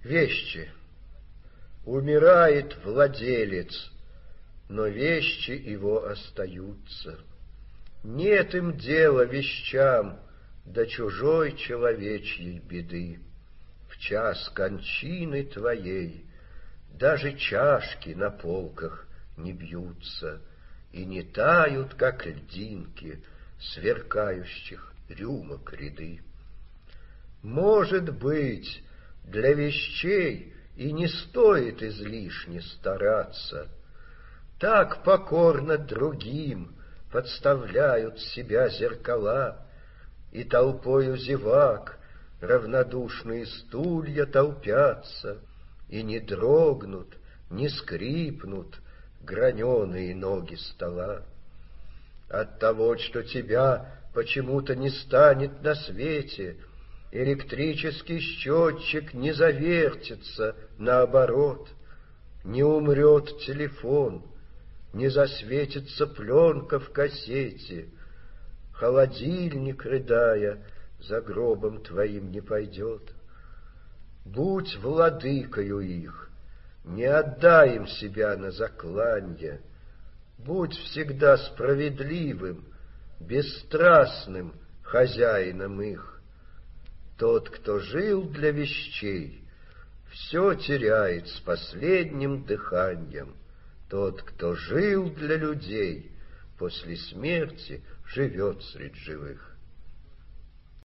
Вещи. Умирает владелец, но вещи его остаются. Нет им дела вещам до чужой человечьей беды. В час кончины твоей даже чашки на полках не бьются и не тают, как льдинки, сверкающих рюмок ряды. Может быть, для вещей и не стоит излишне стараться. Так покорно другим подставляют себя зеркала, и толпою зевак равнодушные стулья толпятся, и не дрогнут, не скрипнут граненые ноги стола. От того, что тебя почему-то не станет на свете, электрический счетчик не завертится наоборот, не умрет телефон, не засветится пленка в кассете, холодильник, рыдая, за гробом твоим не пойдет. Будь владыкою их, не отдай им себя на закланье, будь всегда справедливым, бесстрастным хозяином их. Тот, кто жил для вещей, все теряет с последним дыханием. Тот, кто жил для людей, после смерти живет среди живых.